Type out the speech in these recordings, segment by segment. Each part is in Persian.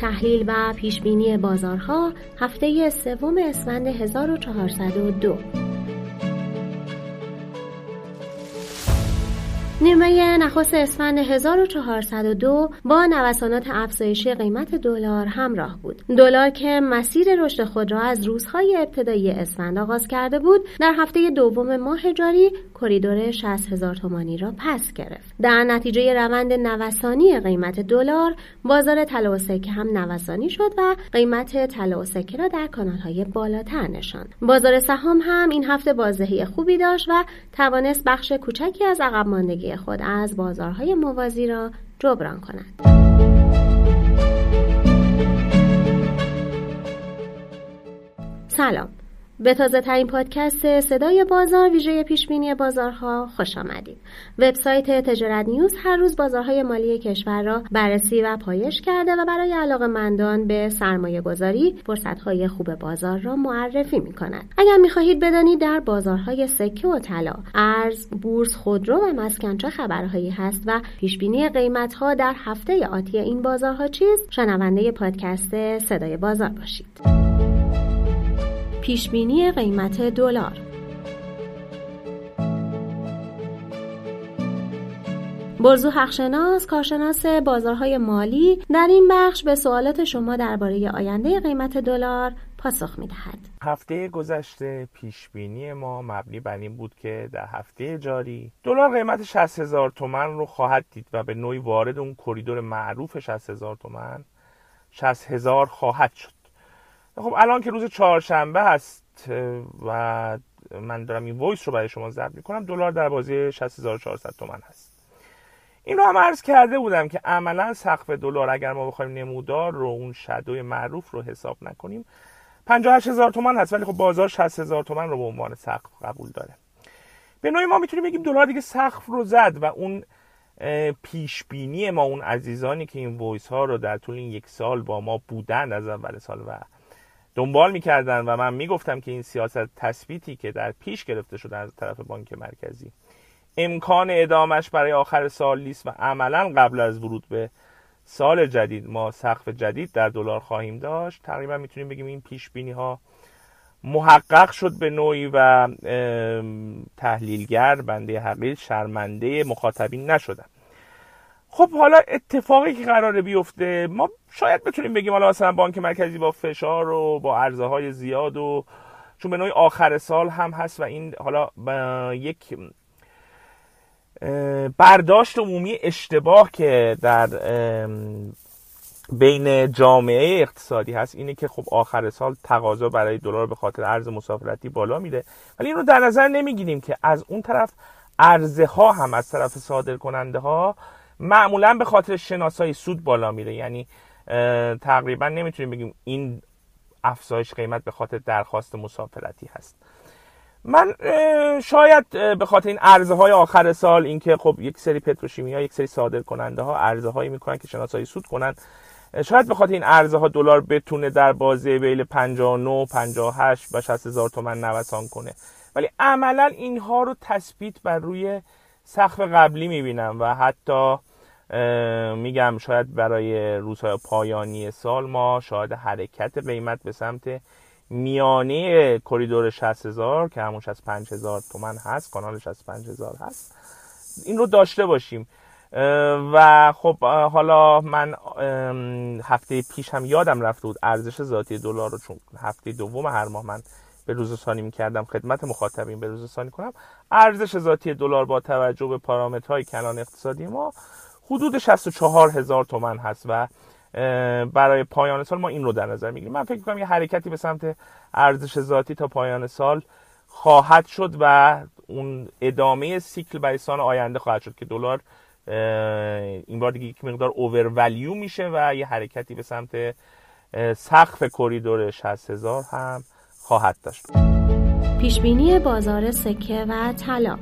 تحلیل و پیشبینی بازارها هفته سوم اسفند 1402. نیمه نخست اسفند 1402 با نوسانات افزایشی قیمت دلار همراه بود. دلار که مسیر رشد خود را از روزهای ابتدایی اسفند آغاز کرده بود، در هفته دوم ماه جاری کریدور 60,000 تومانی را پس گرفت. در نتیجه روند نوسانی قیمت دلار، بازار طلا و سکه هم نوسانی شد و قیمت طلا و سکه را در کانال‌های بالاتر نشاند. بازار سهام هم این هفته بازدهی خوبی داشت و توانست بخش کوچکی از عقب ماندگی خود از بازارهای موازی را جبران کند. سلام. به تازه ترین پادکست صدای بازار ویژه پیشبینی بازارها خوش آمدید. وبسایت تجارت نیوز هر روز بازارهای مالی کشور را بررسی و پایش کرده و برای علاقه‌مندان به سرمایه گذاری فرصت‌های خوب بازار را معرفی می‌کند. اگر می‌خواهید بدانید در بازارهای سکه و طلا، ارز، بورس، خودرو و مسکن چه خبرهایی هست و پیشبینی قیمت‌ها در هفته آتی این بازارها چیست، شنونده پادکست صدای بازار باشید. پیشبینی قیمت دلار. برزو حقشناس، کارشناس بازارهای مالی، در این بخش به سوالات شما درباره آینده قیمت دلار پاسخ می‌دهد. هفته گذشته پیشبینی ما مبنی بر این بود که در هفته جاری دلار قیمت 60,000 تومان رو خواهد دید و به نوعی وارد اون کریدور معروف 60,000 تومان 60,000 خواهد شد. خب الان که روز چهارشنبه هست و من دارم این وایس رو برای شما ضبط میکنم، دلار در بازی 60,400 تومان هست. این رو هم عرض کرده بودم که عملا سقف دلار اگر ما بخوایم نمودار رو، اون شادوی معروف رو حساب نکنیم، 58,000 تومان هست، ولی خب بازار 60,000 تومان رو به عنوان سقف قبول داره. به نوعی ما میتونیم بگیم دلار دیگه سقف رو زد و اون پیشبینی ما، اون عزیزانی که این وایس ها رو در طول این یک سال با ما بودن از اول سال و دنبال میکردن و من میگفتم که این سیاست تثبیتی که در پیش گرفته شده از طرف بانک مرکزی امکان ادامش برای آخر سال نیست و عملا قبل از ورود به سال جدید ما سقف جدید در دلار خواهیم داشت، تقریبا میتونیم بگیم این پیش بینی ها محقق شد به نوعی و تحلیلگر بنده حقیر شرمنده مخاطبین نشدن. خب حالا اتفاقی که قراره بیفته، ما شاید بتونیم بگیم حالا مثلا بانک مرکزی با فشار و با عرضه‌های زیاد و چون به نوعی آخر سال هم هست و این حالا یک برداشت عمومی اشتباه که در بین جامعه اقتصادی هست اینه که خب آخر سال تقاضا برای دلار به خاطر ارز مسافرتی بالا میره، ولی این رو در نظر نمیگیریم که از اون طرف عرضه ها هم از طرف صادر کننده ها معمولا به خاطر شناسایی سود بالا میره. یعنی تقریبا نمیتونیم بگیم این افزایش قیمت به خاطر درخواست مسافرتی هست. من شاید به خاطر این عرضه های آخر سال، این که خب یک سری پتروشیمی ها، یک سری صادر کننده ها عرضه هایی میکنن که شناسایی سود کنن، شاید به خاطر این عرضه ها دلار بتونه در بازه بین 59 58 و 60,000 تومان نوسان کنه، ولی عملا اینها رو تثبیت بر روی سقف قبلی میبینم و حتی میگم شاید برای روزهای پایانی سال ما شاید حرکت قیمت به سمت میانه کریدور 60,000 که همون 65,000 تومان هست، کانال 65,000 هست، این رو داشته باشیم. و خب حالا من هفته پیش هم یادم رفته بود ارزش ذاتی دلار رو، چون هفته دوم هر ماه من به روز ثانی می‌کردم خدمت مخاطبین به روز ثانی کنم، ارزش ذاتی دلار با توجه به پارامترهای کلان اقتصادی ما حدود 64,000 تومان هست و برای پایان سال ما این رو در نظر میگیریم. من فکر می‌کنم یه حرکتی به سمت ارزش ذاتی تا پایان سال خواهد شد و اون ادامه سیکل برای سال آینده خواهد شد که دلار این بار دیگه یک مقدار اوور ولیو میشه و یه حرکتی به سمت سقف کریدور 60,000 هم خواهد داشت. پیشبینی بازار سکه و طلا.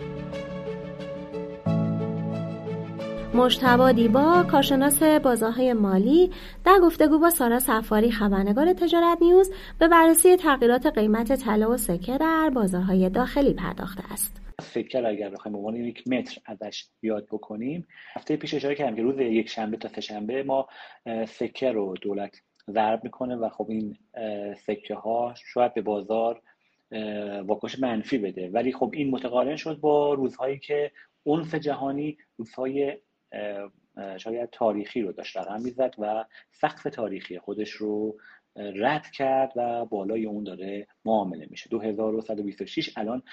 مجتبی دیبا، کارشناس بازارهای مالی، در گفتگو با سارا صفاری خبرنگار تجارت نیوز به بررسی تغییرات قیمت طلا و سکه در بازارهای داخلی پرداخته است. سکه رو اگر بخوایم به عنوان یک متر ازش یاد بکنیم، هفته پیش اشاره کردم که روز یک شنبه تا سه شنبه ما سکه رو دولت ضرب میکنه و خب این سکه ها شاید به بازار واکنش منفی بده، ولی خب این متقارن شد با روزهایی که عنف جهانی روزهای شاید تاریخی رو داشت رقم میزد و سقف تاریخی خودش رو رد کرد و بالای اون داره معامله میشه. 2126 الان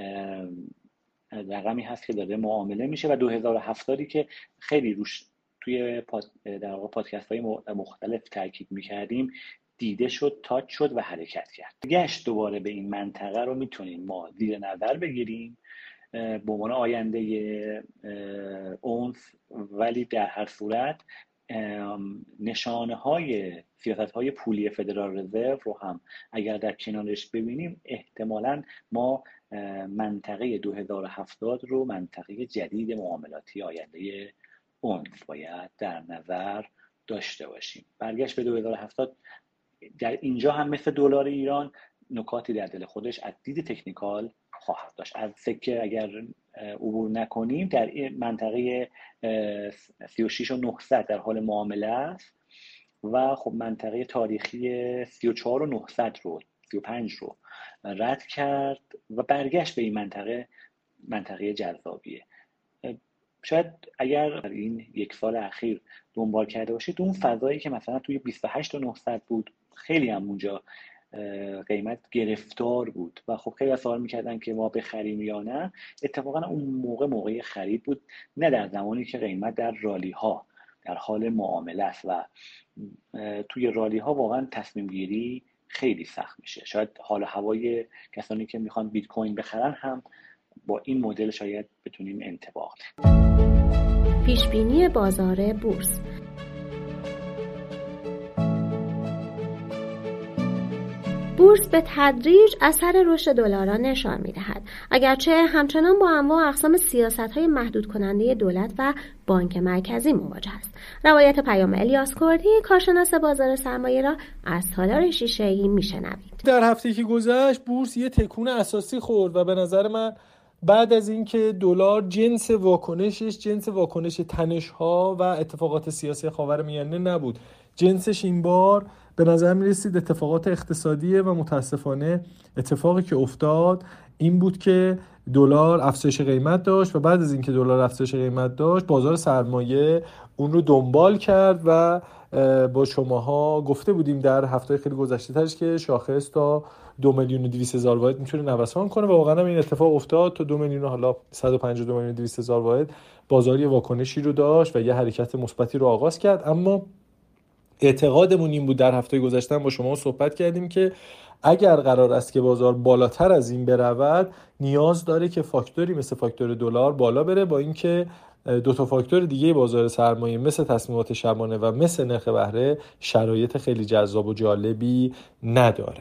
رقمی هست که داره معامله میشه و 2070 که خیلی روش توی در واقع پادکست های مختلف تاکید میکردیم دیده شد، تاچ شد و حرکت کرد. گشت دوباره به این منطقه رو میتونیم ما زیر نظر بگیریم به عنوان آینده اونف، ولی در هر صورت نشانه های سیاست های پولی فدرال رزرو رو هم اگر در کنارش ببینیم، احتمالاً ما منطقه 2070 رو منطقه جدید معاملاتی آینده اونف باید در نظر داشته باشیم. برگشت به 2070 در اینجا هم مثل دلار ایران نکاتی در دل خودش از دید تکنیکال خواهد داشت. از سکه اگر عبور نکنیم در این منطقه 36,900 در حال معامله است و خب منطقه تاریخی 34,900 رو 35 رو رد کرد و برگشت به این منطقه جذابیه. شاید اگر این یک سال اخیر دنبال کرده باشید اون فضایی که مثلا توی 28,900 بود خیلی هم اونجا قیمت گرفتار بود و خب خیلی سوال میکردن که ما بخریم یا نه. اتفاقا اون موقع خرید بود، نه در زمانی که قیمت در رالی ها در حال معامله است و توی رالی ها واقعا تصمیم گیری خیلی سخت میشه. شاید حال هوای کسانی که میخوان بیت کوین بخرن هم با این مدل شاید بتونیم انطباق. پیش بینی بازار بورس. بورس به تدریج اثر رشد دلار را نشان می‌دهد، اگرچه همچنان با انواع و اقسام سیاست‌های محدود کننده دولت و بانک مرکزی مواجه است. روایت پیام الیاس کردی، کارشناس بازار سرمایه را از تالار شیشه‌ای میشنوید. در هفته‌ای که گذشت بورس یه تکون اساسی خورد و به نظر من بعد از اینکه دلار جنس واکنش تنش‌ها و اتفاقات سیاسی خاورمیانه نبود، جنسش این بار به نظر می رسید اتفاقات اقتصادیه و متاسفانه اتفاقی که افتاد این بود که دلار افزایش قیمت داشت و بعد از اینکه دلار افزایش قیمت داشت بازار سرمایه اون رو دنبال کرد و با شماها گفته بودیم در هفته خیلی گذشته ترش که شاخص تا 2,200,000 واحد میتونه نوسان کنه و واقعا هم این اتفاق افتاد. تا 2,000,000 حالا 152,200,000 واحد بازار یه واکنشی رو داشت و یه حرکت مثبتی رو آغاز کرد. اما اعتقادمون این بود، در هفته گذشته با شما صحبت کردیم که اگر قرار است که بازار بالاتر از این برود نیاز داره که فاکتوری مثل فاکتور دلار بالا بره، با اینکه دو تا فاکتور دیگه بازار سرمایه مثل تصمیمات شبانه و مثل نرخ بهره شرایط خیلی جذاب و جالبی نداره.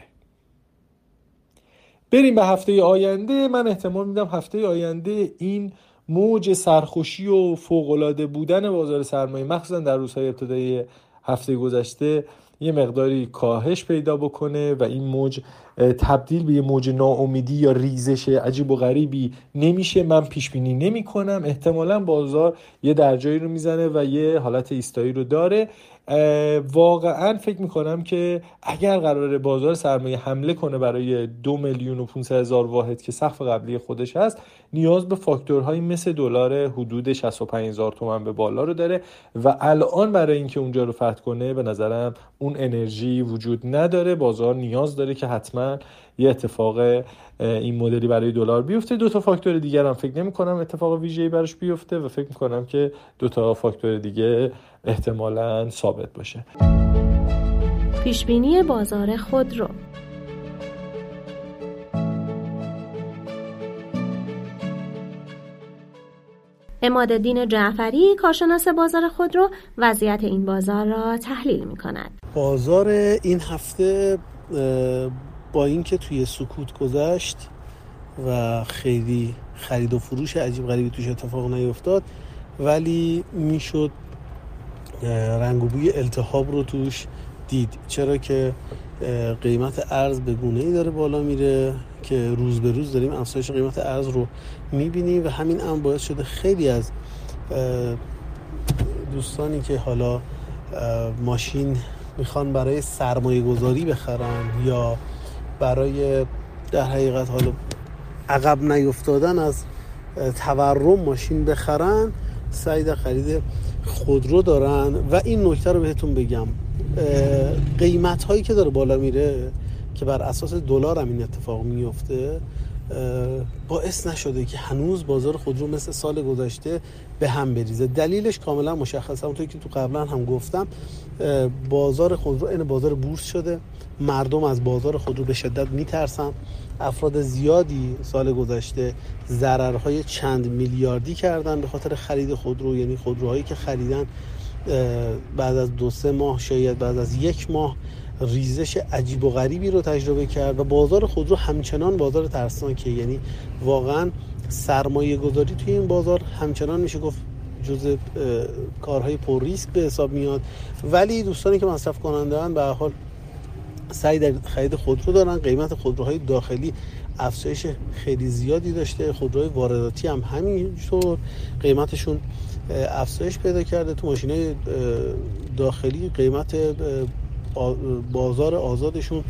بریم به هفته آینده. من احتمال میدم هفته آینده این موج سرخوشی و فوق‌العاده بودن بازار سرمایه مخصوصا در روزهای ابتدایی هفته گذشته یه مقداری کاهش پیدا بکنه و این موج تبدیل به یه موج ناامیدی یا ریزش عجیب و غریبی نمیشه. من پیش بینی نمی‌کنم، احتمالاً بازار یه درجایی رو میزنه و یه حالت ایستایی رو داره. واقعاً فکر می‌کنم که اگر قراره بازار سرمایه حمله کنه برای 2,500,000 واحد که سقف قبلی خودش هست، نیاز به فاکتورهایی مثل دلار حدود 65,000 تومان به بالا رو داره و الان برای اینکه اونجا رو فتح کنه به نظرم اون انرژی وجود نداره. بازار نیاز داره که حتما یه اتفاق این مدلی برای دلار بیفته. دو تا فاکتور دیگر هم فکر نمی‌کنم اتفاق ویژه‌ای براش بیفته و فکر می‌کنم که دو تا فاکتور دیگه احتمالاً ثابت باشه. پیش بینی بازار خودرو. عمادالدین جعفری، کارشناس بازار خودرو، وضعیت این بازار را تحلیل می‌کند. بازار این هفته با اینکه توی سکوت گذشت و خیلی خرید و فروش عجیب غریبی توش اتفاق نیفتاد، ولی میشد رنگ و بوی التهاب رو توش دید، چرا که قیمت ارز به گونه‌ای داره بالا میره که روز به روز داریم افزایش قیمت ارز رو میبینیم و همین هم باعث شده خیلی از دوستانی که حالا ماشین میخوان برای سرمایه گذاری بخرن یا برای در حقیقت حالا عقب نیفتادن از تورم ماشین بخرن، سعی در خرید خودرو دارن. و این نکته رو بهتون بگم، قیمت هایی که داره بالا میره که بر اساس دلار هم این اتفاق میفته، باعث نشده که هنوز بازار خودرو مثل سال گذشته به هم بریزه. دلیلش کاملا مشخصه، همونطور که تو قبلا هم گفتم، بازار خودرو این بازار بورس شده، مردم از بازار خودرو به شدت میترسن. افراد زیادی سال گذشته ضررهای چند میلیاردی کردن به خاطر خرید خودرو، یعنی خودروهایی که خریدن بعد از 2-3 ماه، شاید بعد از 1 ماه، ریزش عجیب و غریبی رو تجربه کرد و بازار خودرو همچنان بازار ترسناکه. یعنی واقعا سرمایه گذاری توی این بازار همچنان میشه گفت جزء کارهای پر ریسک به حساب میاد. ولی دوستانی که مصرف کننده ان به هر حال سعی در خرید خودرو دارن. قیمت خودروهای داخلی افزایش خیلی زیادی داشته، خودروهای وارداتی هم همینطور قیمتشون افزایش پیدا کرده. تو ماشینای داخلی قیمت بازار آزادشون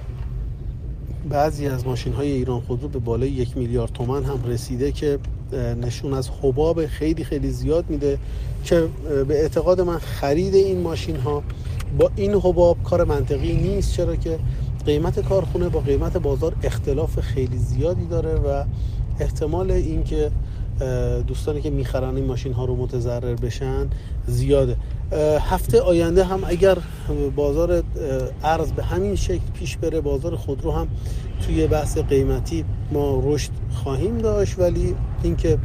بعضی از ماشین‌های ایران خودرو به بالای 1 میلیارد تومان هم رسیده که نشون از حباب خیلی خیلی زیاد میده که به اعتقاد من خرید این ماشین‌ها با این حباب کار منطقی نیست، چرا که قیمت کارخونه با قیمت بازار اختلاف خیلی زیادی داره و احتمال این که دوستانی که میخرن این ماشین ها رو متضرر بشن زیاده. هفته آینده هم اگر بازار ارز به همین شکل پیش بره، بازار خودرو هم توی بحث قیمتی ما رشد خواهیم داشت. ولی اینکه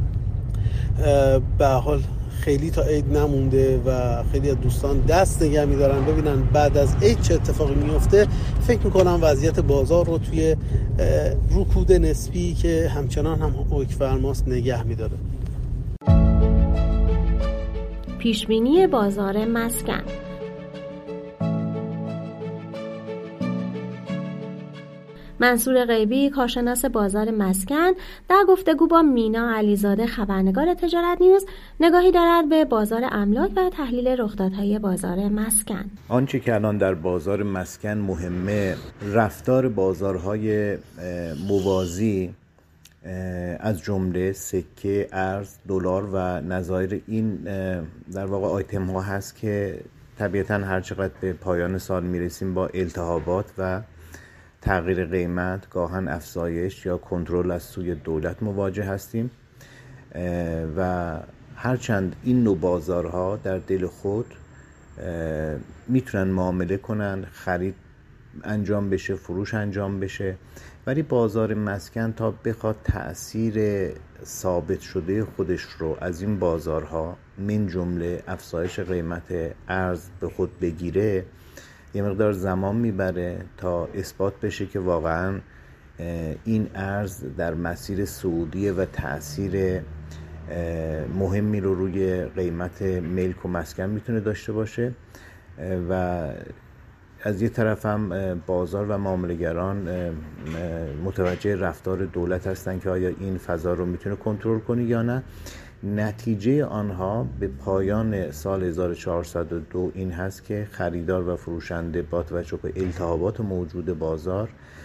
به حال خیلی تا عید نمونده و خیلی از دوستان دست نگه می‌دارن ببینن بعد از عید چه اتفاقی میفته، فکر میکنم وضعیت بازار رو توی رکود نسبی که همچنان هم حکم فرماست نگه می‌داره. پیشبینی بازار مسکن. منصور غیبی، کارشناس بازار مسکن، در گفتگو با مینا علیزاده خبرنگار تجارت نیوز نگاهی دارد به بازار املاک و تحلیل رخدادهای بازار مسکن. آنچه که الان در بازار مسکن مهمه، رفتار بازارهای موازی از جمله سکه، ارز، دلار و نظایر این در واقع آیتم ها هست که طبیعتاً هر چقدر به پایان سال میرسیم با التهابات و تغییر قیمت، گاهن افزایش یا کنترل از سوی دولت مواجه هستیم و هرچند این نوع بازارها در دل خود میتونن معامله کنن، خرید انجام بشه، فروش انجام بشه، ولی بازار مسکن تا بخواد تأثیر ثابت شده خودش رو از این بازارها من جمله افزایش قیمت ارز به خود بگیره، یه مقدار زمان میبره تا اثبات بشه که واقعا این ارز در مسیر صعودیه و تأثیر مهمی رو روی قیمت ملک و مسکن میتونه داشته باشه. و از یه طرف هم بازار و معامله‌گران متوجه رفتار دولت هستن که آیا این فضا رو میتونه کنترل کنه یا نه. نتیجه آنها به پایان سال 1402 این هست که خریدار و فروشنده با توجه به التهابات موجود بازار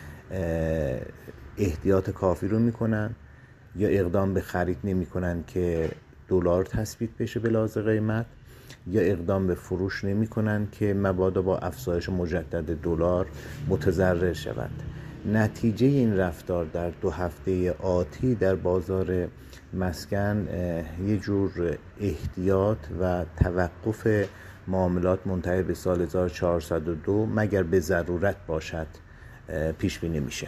احتیاط کافی رو میکنن یا اقدام به خرید نمیکنن که دلار تثبیت بشه به لحاظ قیمت، یا اقدام به فروش نمیکنن که مبادا با افزایش مجدد دلار متضرر شوند. نتیجه این رفتار در 2 هفته آتی در بازار مسکن یه جور احتیاط و توقف معاملات منتهی به سال 1402 مگر به ضرورت باشد پیش بینی میشه.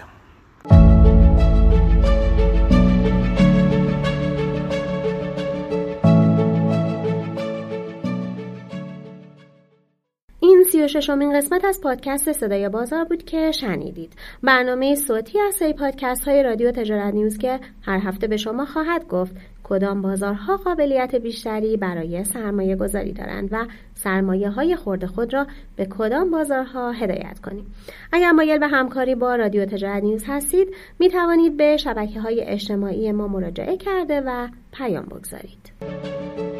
36مین قسمت از پادکست صدای بازار بود که شنیدید. برنامه صوتی از سری پادکست های رادیو تجارت نیوز که هر هفته به شما خواهد گفت کدام بازارها قابلیت بیشتری برای سرمایه گذاری دارند و سرمایه های خرد خود را به کدام بازارها هدایت کنیم. اگر مایل به همکاری با رادیو تجارت نیوز هستید، می توانید به شبکه‌های اجتماعی ما مراجعه کرده و پیام بگذارید.